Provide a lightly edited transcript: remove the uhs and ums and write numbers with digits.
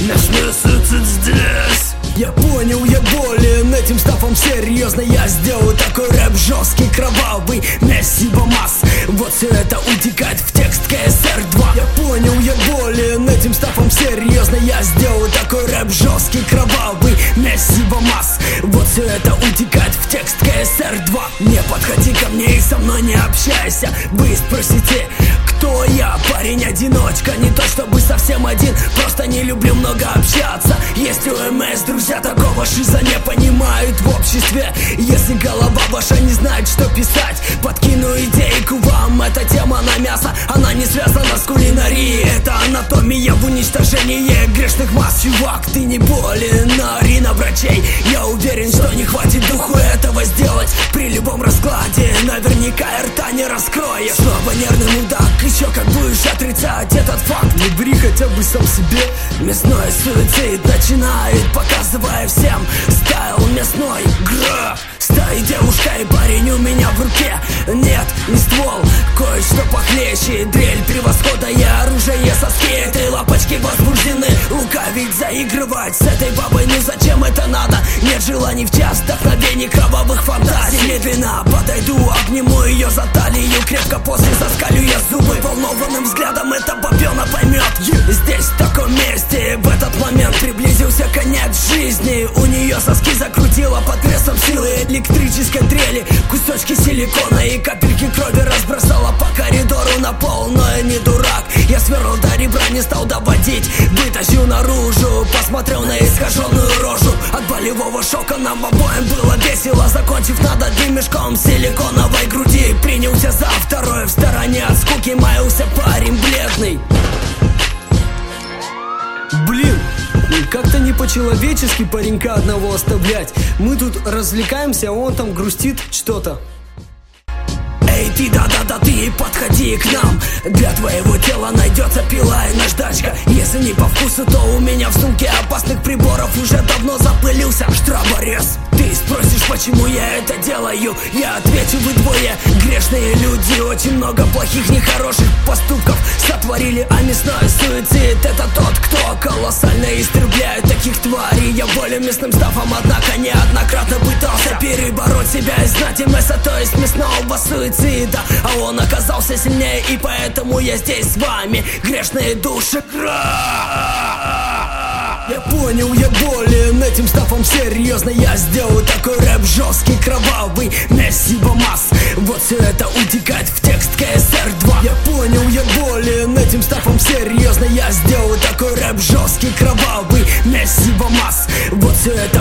Мясной суицид здесь. Я понял, я болен этим стафом серьезно. Я сделаю такой рэп жесткий, кровавый, Месси Бамас. Вот все это утекает в текст КСР-2. Я понял, я болен этим стафом серьезно. Я сделаю такой рэп жесткий, кровавый, Месси Бамас. Вот все это утекает в текст КСР-2. Не подходи ко мне и со мной не общайся. Вы спросите, кто я? Парень-одиночка, не то чтобы совсем один, просто не люблю много общаться. Есть у МС друзья, такого шиза не понимают в обществе. Если голова ваша не знает, что писать, подкину идейку вам. Эта тема на мясо, она не связана с кулинарией. Это анатомия в уничтожении грешных масс. Чувак, ты не болен, ори на врачей. Я уверен, что не хватит духу этого сделать. При любом раскладе наверняка рта не раскроешь. Снова нервный мудак, еще как будешь отрицать этот факт. Не ври хотя бы сам себе. Мясной суицид начинает, показывая всем стайл мясной. Гра. Стаи девушка и парень у меня в руке. Нет, не ствол, кое-что похлеще. Дрель превосходное оружие, соски этой лапочки возбуждены. Лукавить, заигрывать с этой бабой, ну зачем это надо? Нет желаний в час, вдохновений, кровавых фантазий. Медленно подойду, обниму ее за талию, крепко после заскалю я зубы. Волнованным взглядом эта бабёна поймет. Здесь, в таком месте, в этот момент приблизился конец жизни. У нее соски закрутила под весом силы электрической дрели. Кусочки силикона и капельки крови разбросала по коридору на пол. Но я не дурак, я свернул до ребра, не стал доводить. Вытащил наружу, посмотрел на искаженную рожу. От болевого шока нам обоим было весело. Закончив над одним мешком силиконовой груди, принялся за второе. В стороне от скуки маялся парень бледный. Блин, как-то не по-человечески паренька одного оставлять. Мы тут развлекаемся, а он там грустит что-то. Эй, ты, да-да-да, ты подходи к нам. Для твоего тела найдется пила и наждачка. Если не по вкусу, то у меня в сумке опасных приборов уже давно запылился штрафорез. Ты спросишь, почему я это делаю? Я отвечу, вы двое грешные люди. Очень много плохих, нехороших поступков сотворили, а мясной суицид — это тот, кто колоссально истребляет таких тварей. Я болен мясным стафом, однако неоднократно пытался перебороть себя и знать МСа, то есть мясного суицида. А он оказался сильнее, и поэтому я здесь с вами, грешные души. Я понял, я болен этим стафом серьезно. Я сделаю такой рэп жесткий, кровавый, Месси Бамас. Вот все это утекает в текст КСР-2. Я понял, я болен этим стафом серьезно. Я сделаю такой рэп жесткий, кровавый, Месси Бамас. Вот все это